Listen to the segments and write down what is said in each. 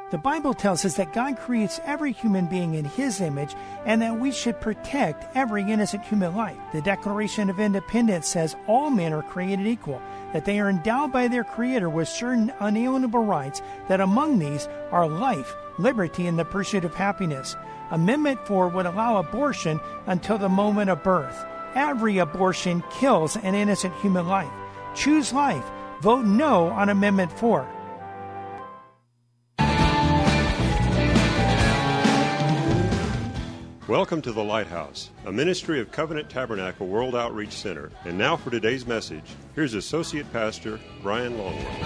The Bible tells us that God creates every human being in His image and that we should protect every innocent human life. The Declaration of Independence says all men are created equal, that they are endowed by their Creator with certain unalienable rights, that among these are life, liberty, and the pursuit of happiness. Amendment 4 would allow abortion until the moment of birth. Every abortion kills an innocent human life. Choose life. Vote no on Amendment 4. Welcome to The Lighthouse, a ministry of Covenant Tabernacle World Outreach Center. And now for today's message, here's Associate Pastor Brian Longworth.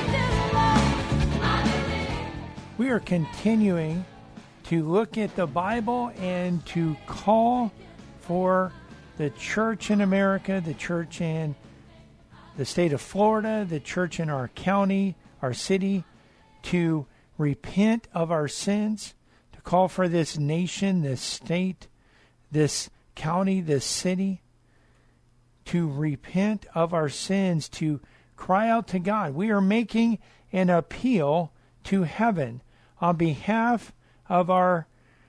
We are continuing to look at the Bible and to call for the church in America, the church in the state of Florida, the church in our county, our city, to repent of our sins, to call for this nation, this state, this county, this city, to repent of our sins, to cry out to God. We are making an appeal to heaven on behalf of our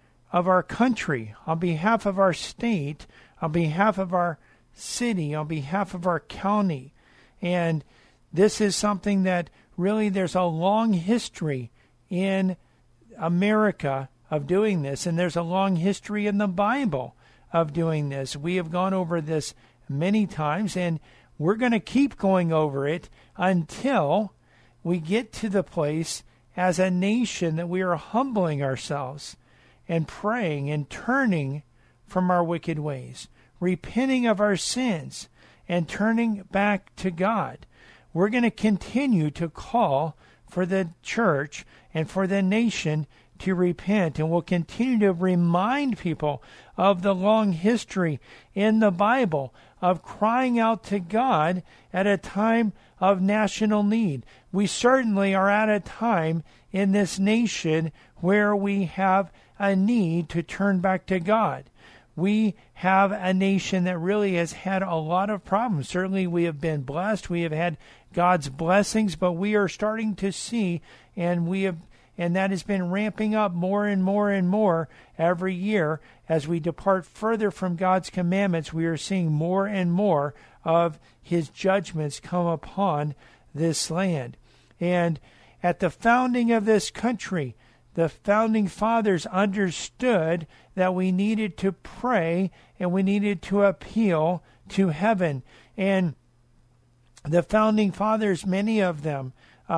country, on behalf of our state, on behalf of our city, on behalf of our county. And this is something that really there's a long history in America of doing this, and there's a long history in the Bible of doing this. We have gone over this many times, and we're going to keep going over it until we get to the place as a nation that we are humbling ourselves and praying and turning from our wicked ways, repenting of our sins, and turning back to God. We're going to continue to call for the church and for the nation to repent, and we'll continue to remind people of the long history in the Bible of crying out to God at a time of national need. We certainly are at a time in this nation where we have a need to turn back to God. We have a nation that really has had a lot of problems. Certainly we have been blessed. We have had God's blessings, but we are starting to see, and that has been ramping up more and more and more every year. As we depart further from God's commandments, we are seeing more and more of His judgments come upon this land. And at the founding of this country, the founding fathers understood that we needed to pray and we needed to appeal to heaven. And the founding fathers, many of them,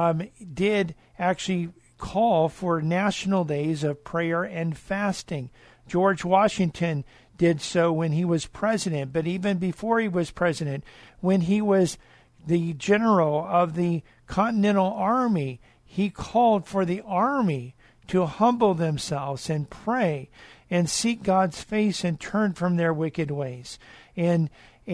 did actually call for national days of prayer and fasting. George Washington did so when he was president, but even before he was president, when he was the general of the Continental Army, he called for the army to humble themselves and pray and seek God's face and turn from their wicked ways. And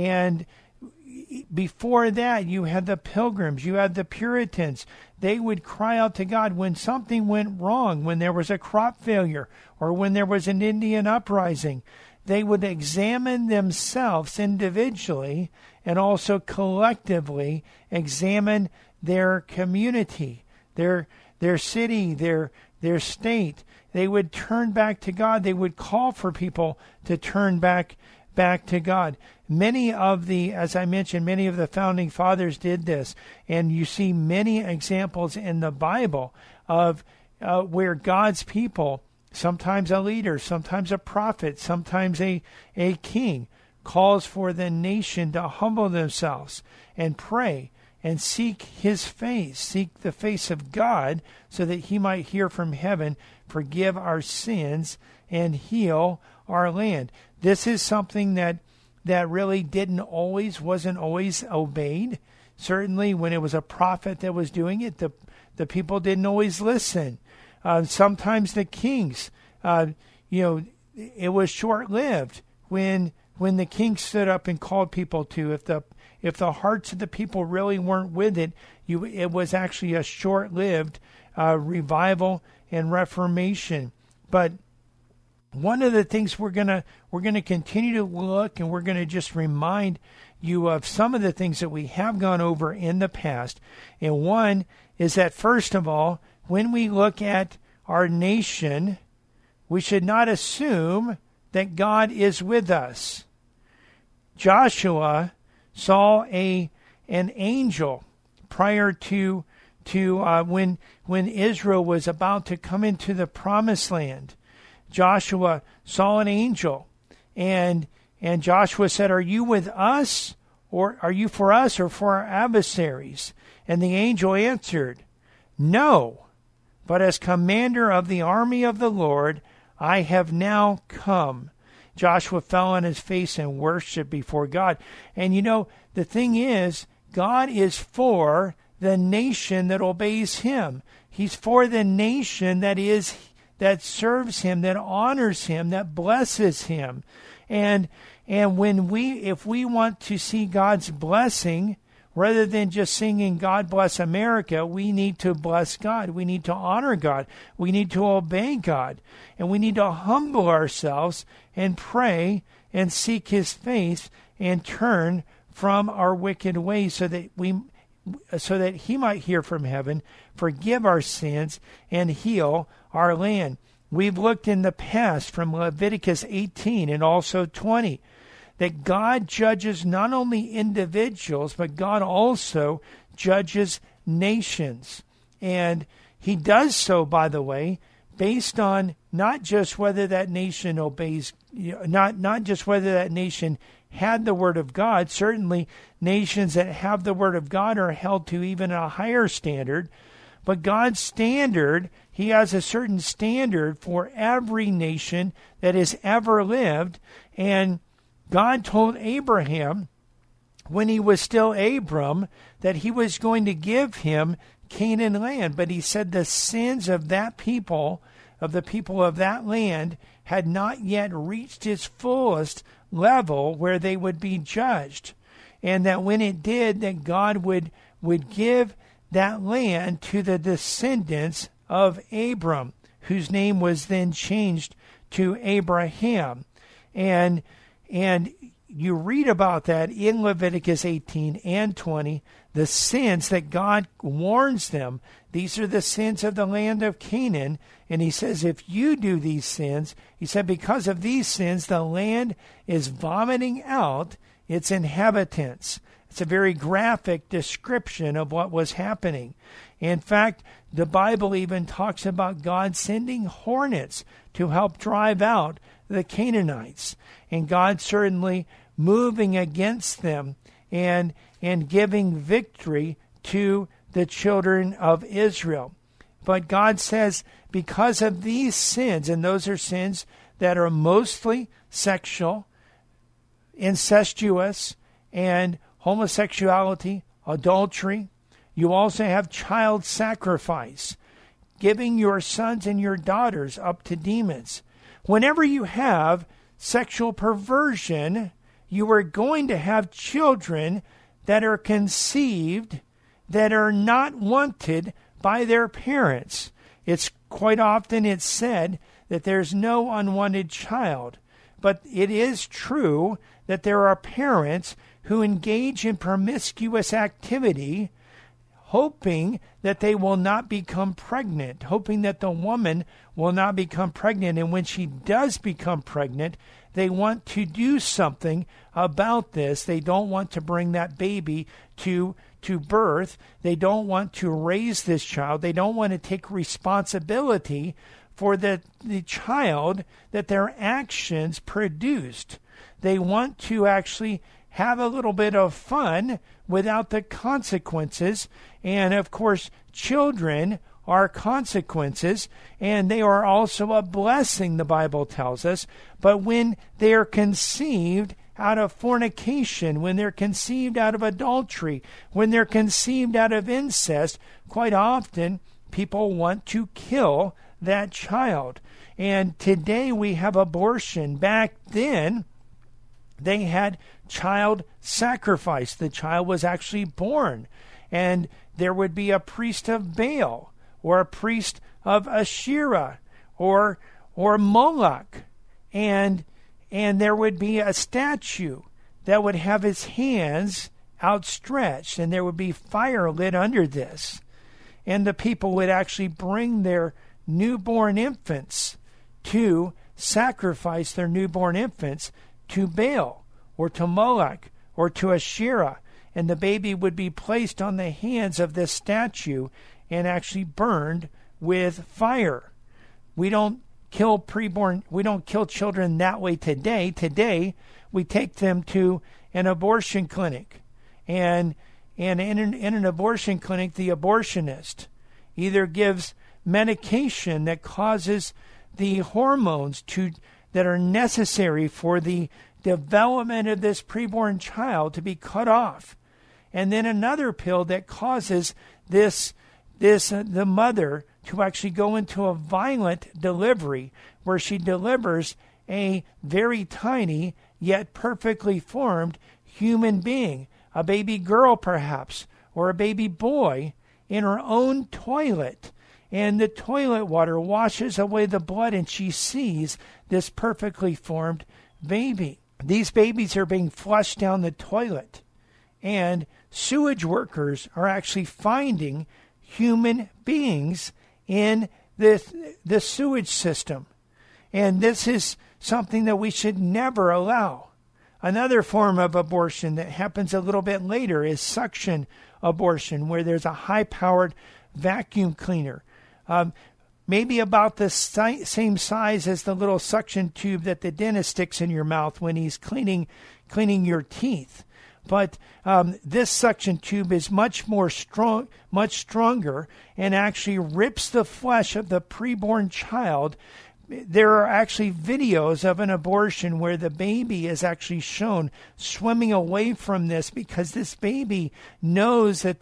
before that, you had the Pilgrims, you had the Puritans. They would cry out to God when something went wrong, when there was a crop failure or when there was an Indian uprising. They would examine themselves individually and also collectively examine their community, their city, their state. They would turn back to God. They would call for people to turn back to God. Many of as I mentioned, many of the founding fathers did this, and you see many examples in the Bible of where God's people, sometimes a leader, sometimes a prophet, sometimes a king, calls for the nation to humble themselves and pray and seek His face, seek the face of God, so that He might hear from heaven, forgive our sins, and heal our land. This is something that really wasn't always obeyed. Certainly when it was a prophet that was doing it, the people didn't always listen. Sometimes the kings, it was short-lived when the king stood up and called people to. If the hearts of the people really weren't with it, it was actually a short-lived revival and reformation. But one of the things we're gonna continue to look, and we're gonna just remind you of some of the things that we have gone over in the past. And one is that, first of all, when we look at our nation, we should not assume that God is with us. Joshua saw an angel prior to when Israel was about to come into the promised land. Joshua saw an angel, and Joshua said, "Are you with us, or are you for us or for our adversaries?" And the angel answered, "No, but as commander of the army of the Lord, I have now come." Joshua fell on his face and worshiped before God. And the thing is, God is for the nation that obeys him. He's for the nation that serves him, that honors him, that blesses him. And if we want to see God's blessing, rather than just singing "God bless America," we need to bless God. We need to honor God. We need to obey God. And we need to humble ourselves and pray and seek his face and turn from our wicked ways so that he might hear from heaven, forgive our sins, and heal our land. We've looked in the past from Leviticus 18 and also 20 that God judges not only individuals, but God also judges nations. And he does so, by the way, based on not just whether that nation obeys, not just whether that nation had the Word of God. Certainly nations that have the Word of God are held to even a higher standard. But God's standard, he has a certain standard for every nation that has ever lived. And God told Abraham, when he was still Abram, that he was going to give him Canaan land. But he said the sins of that people, of the people of that land, had not yet reached its fullest level where they would be judged. And that when it did, that God would give that land to the descendants of Abram, whose name was then changed to Abraham. And you read about that in Leviticus 18 and 20, the sins that God warns them. These are the sins of the land of Canaan. And he says, if you do these sins, he said, because of these sins, the land is vomiting out its inhabitants. It's a very graphic description of what was happening. In fact, the Bible even talks about God sending hornets to help drive out the Canaanites. And God certainly moving against them and giving victory to the children of Israel. But God says, because of these sins, and those are sins that are mostly sexual, incestuous, and homosexuality, adultery. You also have child sacrifice, giving your sons and your daughters up to demons. Whenever you have sexual perversion, you are going to have children that are conceived that are not wanted by their parents. It's quite often it's said that there's no unwanted child, but it is true that there are parents who engage in promiscuous activity, hoping that they will not become pregnant, hoping that the woman will not become pregnant. And when she does become pregnant, they want to do something about this. They don't want to bring that baby to birth. They don't want to raise this child. They don't want to take responsibility for the child that their actions produced. They want to actually have a little bit of fun without the consequences. And of course, children are consequences, and they are also a blessing, the Bible tells us. But when they are conceived out of fornication, when they're conceived out of adultery, when they're conceived out of incest, quite often people want to kill that child. And today we have abortion. Back then, they had child sacrifice. The child was actually born, and there would be a priest of Baal or a priest of Asherah or Moloch, and there would be a statue that would have its hands outstretched, and there would be fire lit under this, and the people would actually bring their newborn infants to sacrifice their newborn infants to Baal or to Moloch or to Asherah, and the baby would be placed on the hands of this statue and actually burned with fire. We don't kill children that way today. Today, we take them to an abortion clinic, and in an abortion clinic, the abortionist either gives medication that causes the hormones that are necessary for the development of this preborn child to be cut off, and then another pill that causes the mother to actually go into a violent delivery where she delivers a very tiny yet perfectly formed human being, a baby girl perhaps, or a baby boy, in her own toilet. And the toilet water washes away the blood, and she sees this perfectly formed baby. These babies are being flushed down the toilet, and sewage workers are actually finding human beings in the sewage system. And this is something that we should never allow. Another form of abortion that happens a little bit later is suction abortion, where there's a high-powered vacuum cleaner, maybe about the same size as the little suction tube that the dentist sticks in your mouth when he's cleaning your teeth. But this suction tube is much stronger, and actually rips the flesh of the preborn child. There are actually videos of an abortion where the baby is actually shown swimming away from this, because this baby knows that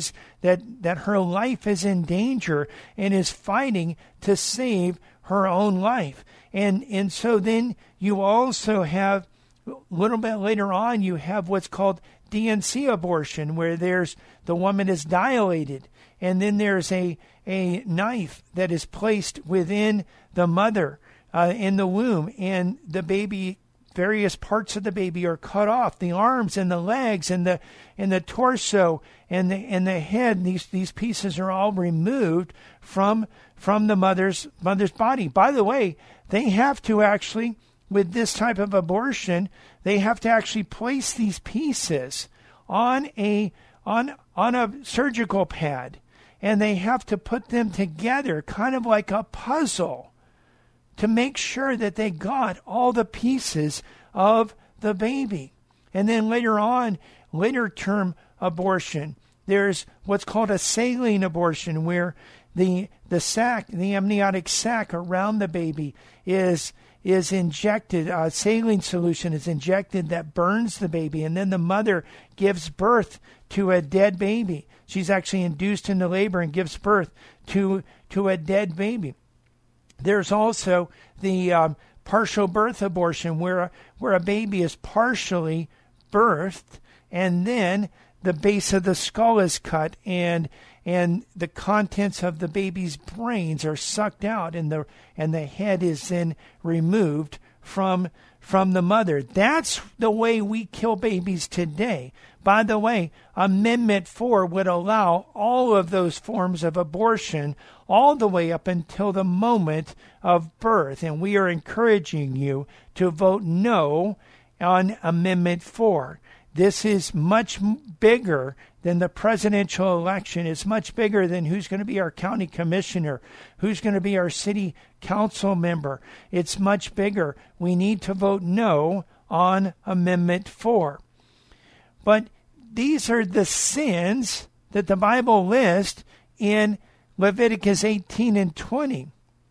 that her life is in danger and is fighting to save her own life. And so then you also have, a little bit later on, you have what's called DNC abortion, where the woman is dilated, and then there's a knife that is placed within the mother in the womb, and the baby, various parts of the baby are cut off, the arms and the legs and the torso and the head. These pieces are all removed from the mother's body. By the way, they have to actually, with this type of abortion, they have to actually place these pieces on a surgical pad, and they have to put them together kind of like a puzzle to make sure that they got all the pieces of the baby. And then later term abortion, there's what's called a saline abortion, where the amniotic sac around the baby is injected, saline solution is injected that burns the baby, and then the mother gives birth to a dead baby. She's actually induced into labor and gives birth to a dead baby. There's also the partial birth abortion, where a baby is partially birthed, and then the base of the skull is cut, and the contents of the baby's brains are sucked out, and the head is then removed from the mother. That's the way we kill babies today. By the way, Amendment 4 would allow all of those forms of abortion all the way up until the moment of birth, and we are encouraging you to vote no on Amendment 4. This is much bigger than the presidential election. It's much bigger than who's going to be our county commissioner, who's going to be our city council member. It's much bigger. We need to vote no on Amendment 4. But these are the sins that the Bible lists in Leviticus 18 and 20.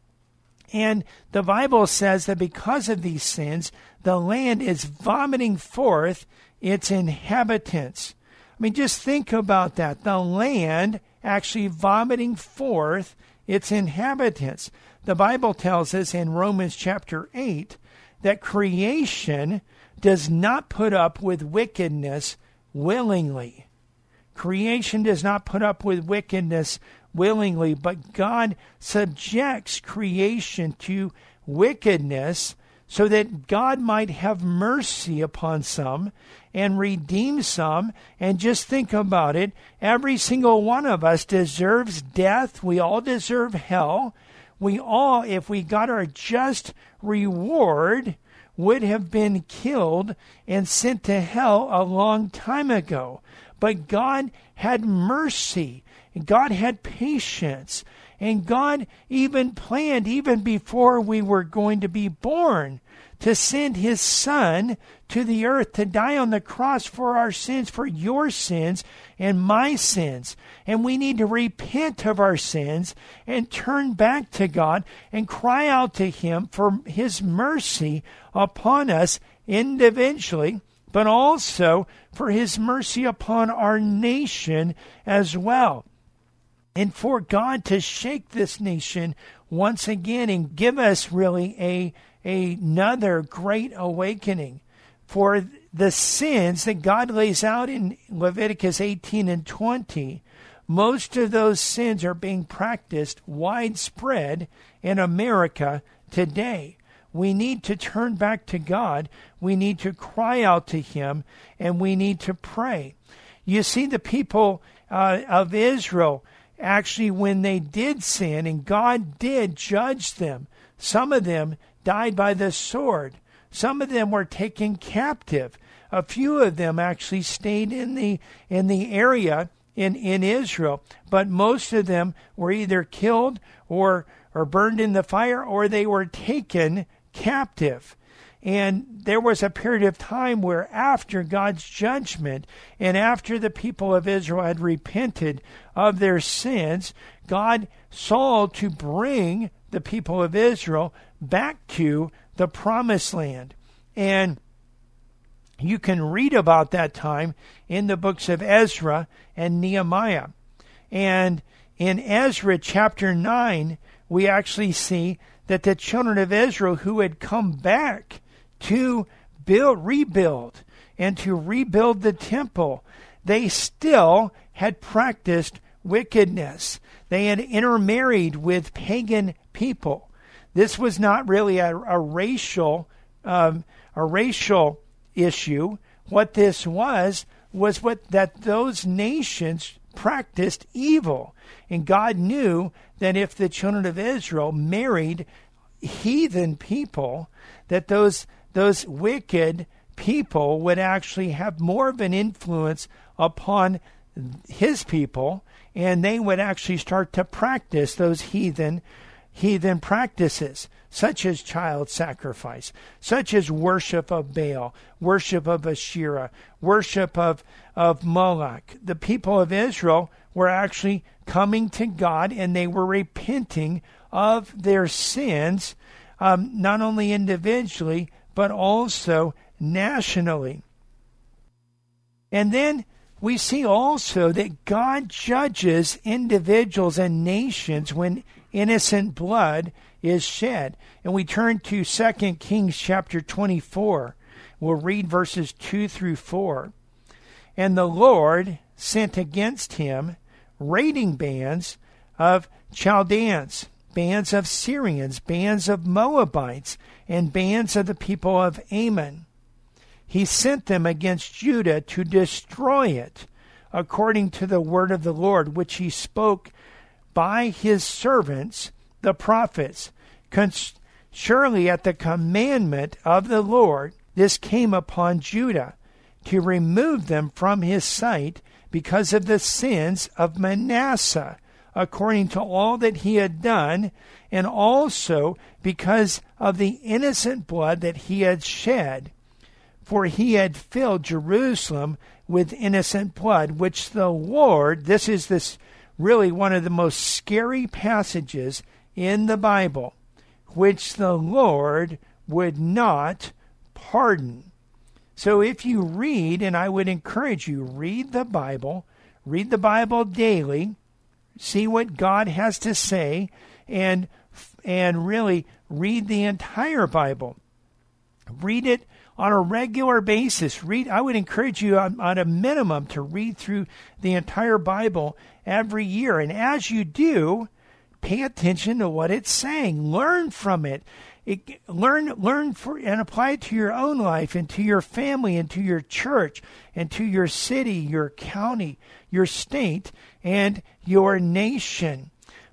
And the Bible says that because of these sins, the land is vomiting forth its inhabitants. I mean, just think about that. The land actually vomiting forth its inhabitants. The Bible tells us in Romans chapter 8 that creation does not put up with wickedness willingly. Creation does not put up with wickedness willingly, but God subjects creation to wickedness so that God might have mercy upon some and redeem some. And just think about it. Every single one of us deserves death. We all deserve hell. We all, if we got our just reward, would have been killed and sent to hell a long time ago. But God had mercy, and God had patience, and God even planned, even before we were going to be born, to send his Son to the earth to die on the cross for our sins, for your sins and my sins. And we need to repent of our sins and turn back to God and cry out to him for his mercy upon us individually, but also for his mercy upon our nation as well. And for God to shake this nation once again and give us really another great awakening for the sins that God lays out in Leviticus 18 and 20. Most of those sins are being practiced widespread in America today. We need to turn back to God. We need to cry out to him, and we need to pray. You see, the people of Israel, actually, when they did sin, and God did judge them, some of them died by the sword. Some of them were taken captive. A few of them actually stayed in the area in Israel, but most of them were either killed or burned in the fire, or they were taken captive. And there was a period of time where after God's judgment and after the people of Israel had repented of their sins, God sought to bring the people of Israel back to the promised land. And you can read about that time in the books of Ezra and Nehemiah. And in Ezra chapter 9, we actually see that the children of Israel who had come back to rebuild and to rebuild the temple, they still had practiced wickedness. They had intermarried with pagan people. This was not really a racial issue. What this was that those nations practiced evil. And God knew that if the children of Israel married heathen people, that those wicked people would actually have more of an influence upon his people, and they would actually start to practice those heathen practices, such as child sacrifice, such as worship of Baal, worship of Asherah, worship of Moloch. The people of Israel were actually coming to God, and they were repenting of their sins, not only individually, but also nationally. And then we see also that God judges individuals and nations when innocent blood is shed. And we turn to 2 Kings chapter 24. We'll read verses 2 through 4. And the Lord sent against him raiding bands of Chaldeans, bands of Syrians, bands of Moabites, and bands of the people of Ammon. He sent them against Judah to destroy it, according to the word of the Lord, which he spoke by his servants, the prophets. Surely at the commandment of the Lord, this came upon Judah, to remove them from his sight because of the sins of Manasseh, according to all that he had done, and also because of the innocent blood that he had shed. For he had filled Jerusalem with innocent blood, which the Lord, this is really one of the most scary passages in the Bible, which the Lord would not pardon. So if you read, and I would encourage you, read the Bible daily, see what God has to say, and really read the entire Bible. Read it on a regular basis. I would encourage you on a minimum to read through the entire Bible every year. And as you do, pay attention to what it's saying. Learn from it. Learn and apply it to your own life and to your family and to your church and to your city, your county, your state, and your nation.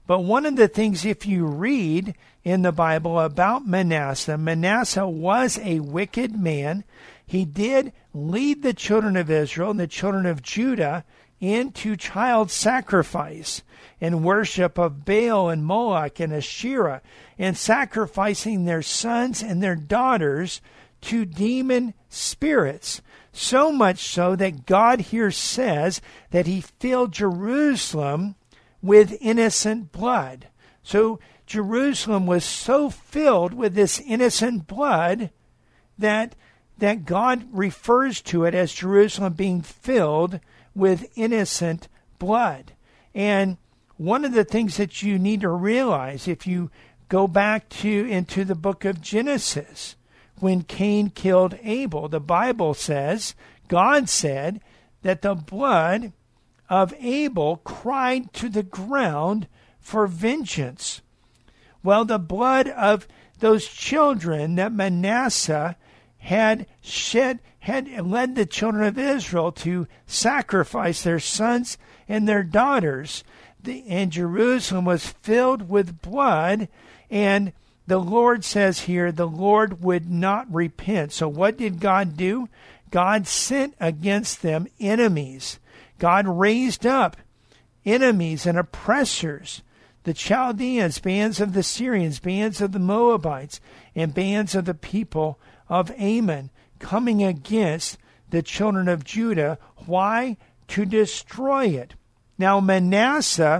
But one of the things, if you read in the Bible about Manasseh, Manasseh was a wicked man. He did lead the children of Israel and the children of Judah into child sacrifice and worship of Baal and Moloch and Asherah, and sacrificing their sons and their daughters to demon spirits. So much so that God here says that he filled Jerusalem with innocent blood. So Jerusalem was so filled with this innocent blood that God refers to it as Jerusalem being filled with innocent blood. And one of the things that you need to realize, if you go back into the book of Genesis, when Cain killed Abel, the Bible says, God said that the blood of Abel cried to the ground for vengeance. Well, the blood of those children that Manasseh had shed had led the children of Israel to sacrifice their sons and their daughters. And Jerusalem was filled with blood, and the Lord says here, the Lord would not repent. So what did God do? God sent against them enemies. God raised up enemies and oppressors, the Chaldeans, bands of the Syrians, bands of the Moabites, and bands of the people of Ammon, coming against the children of Judah. Why? To destroy it. Now Manasseh,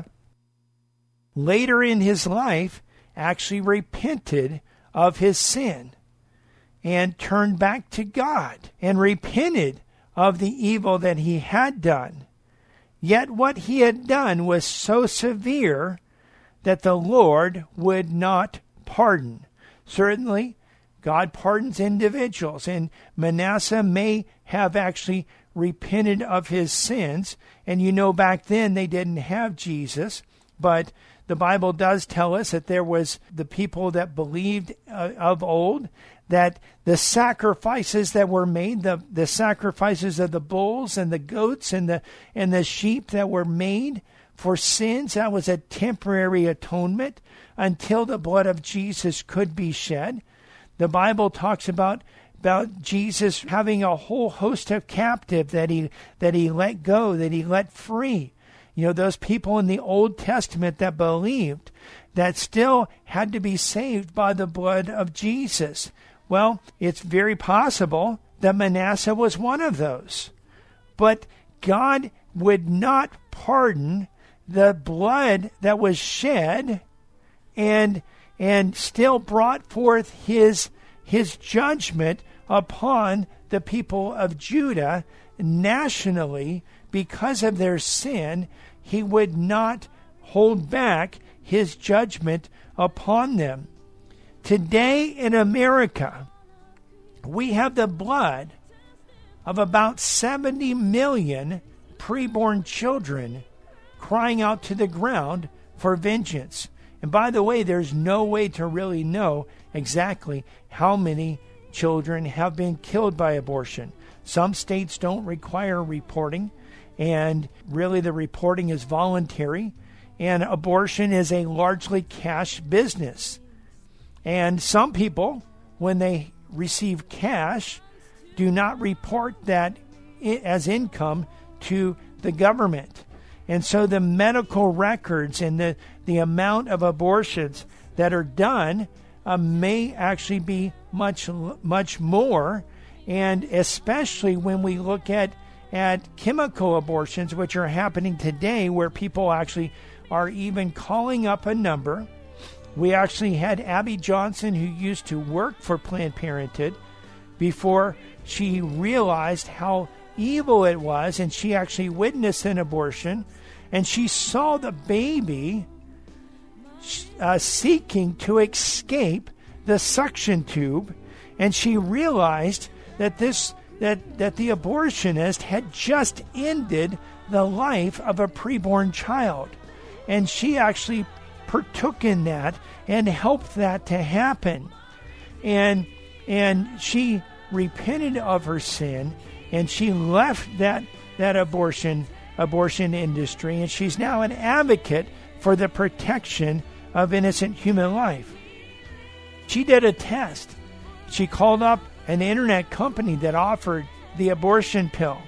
later in his life, actually repented of his sin and turned back to God and repented of the evil that he had done. Yet what he had done was so severe that the Lord would not pardon. Certainly, God pardons individuals, and Manasseh may have actually repented of his sins. And you know, back then they didn't have Jesus, but the Bible does tell us that there was the people that believed of old, that the sacrifices that were made, the sacrifices of the bulls and the goats and the sheep that were made for sins, that was a temporary atonement until the blood of Jesus could be shed. The Bible talks about Jesus having a whole host of captive that he let go, that he let free. You know, those people in the Old Testament that believed, that still had to be saved by the blood of Jesus. Well, it's very possible that Manasseh was one of those. But God would not pardon the blood that was shed, and still brought forth his judgment upon the people of Judah nationally because of their sin. He would not hold back his judgment upon them. Today in America, we have the blood of about 70 million preborn children crying out to the ground for vengeance. And by the way, there's no way to really know exactly how many children have been killed by abortion. Some states don't require reporting, and really the reporting is voluntary, and abortion is a largely cash business. And some people, when they receive cash, do not report that as income to the government. And so the medical records and the amount of abortions that are done may actually be much more, and especially when we look at chemical abortions, which are happening today, where people actually are even calling up a number. We actually had Abby Johnson, who used to work for Planned Parenthood, before she realized how evil it was, and she actually witnessed an abortion, and she saw the baby seeking to escape the suction tube, and she realized that that the abortionist had just ended the life of a preborn child, and she actually partook in that and helped that to happen, and she repented of her sin, and she left that abortion industry, and she's now an advocate for the protection of innocent human life. She did a test. She called up an internet company that offered the abortion pill,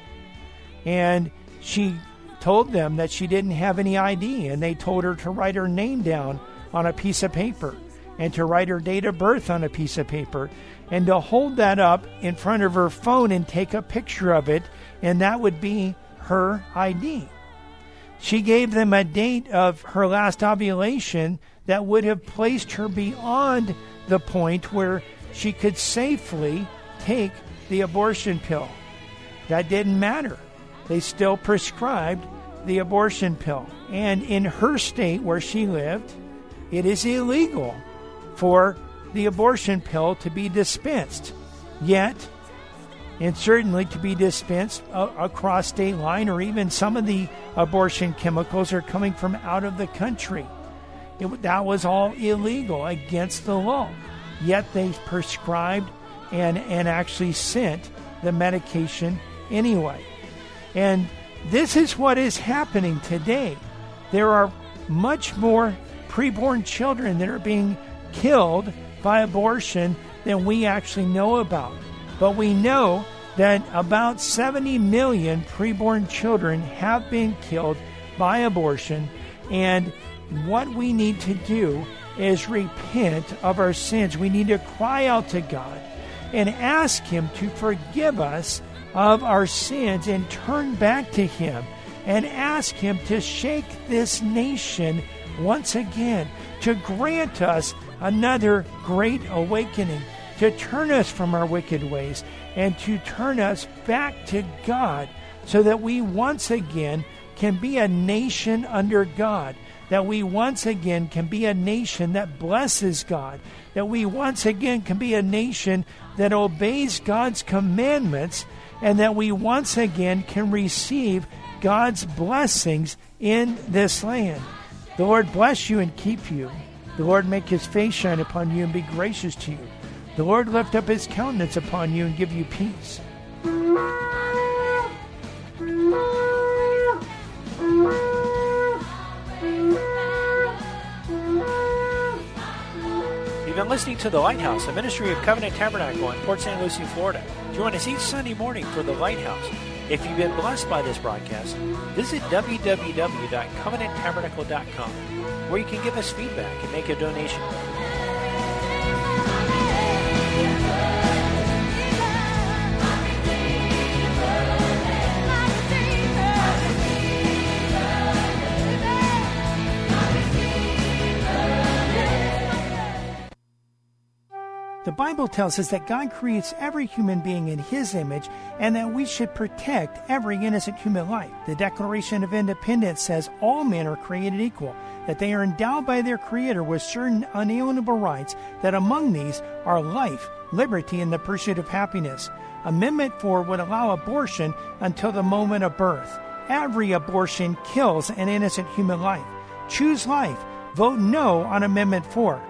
and she told them that she didn't have any ID, and they told her to write her name down on a piece of paper and to write her date of birth on a piece of paper and to hold that up in front of her phone and take a picture of it, and that would be her ID. She gave them a date of her last ovulation that would have placed her beyond the point where she could safely take the abortion pill. That didn't matter. They still prescribed the abortion pill. And in her state where she lived, it is illegal for the abortion pill to be dispensed. Yet, and certainly to be dispensed across state line, or even some of the abortion chemicals are coming from out of the country. That was all illegal, against the law. Yet they prescribed and actually sent the medication anyway. And this is what is happening today. There are much more preborn children that are being killed by abortion than we actually know about. But we know that about 70 million preborn children have been killed by abortion, and what we need to do is repent of our sins. We need to cry out to God and ask Him to forgive us of our sins and turn back to Him, and ask Him to shake this nation once again, to grant us another great awakening, to turn us from our wicked ways and to turn us back to God, so that we once again can be a nation under God, that we once again can be a nation that blesses God, that we once again can be a nation that obeys God's commandments, and that we once again can receive God's blessings in this land. The Lord bless you and keep you. The Lord make His face shine upon you and be gracious to you. The Lord lift up His countenance upon you and give you peace. You've been listening to The Lighthouse, a ministry of Covenant Tabernacle in Port St. Lucie, Florida. Join us each Sunday morning for The Lighthouse. If you've been blessed by this broadcast, visit www.covenanttabernacle.com, where you can give us feedback and make a donation. The Bible tells us that God creates every human being in His image and that we should protect every innocent human life. The Declaration of Independence says all men are created equal, that they are endowed by their Creator with certain unalienable rights, that among these are life, liberty, and the pursuit of happiness. Amendment 4 would allow abortion until the moment of birth. Every abortion kills an innocent human life. Choose life. Vote no on Amendment 4.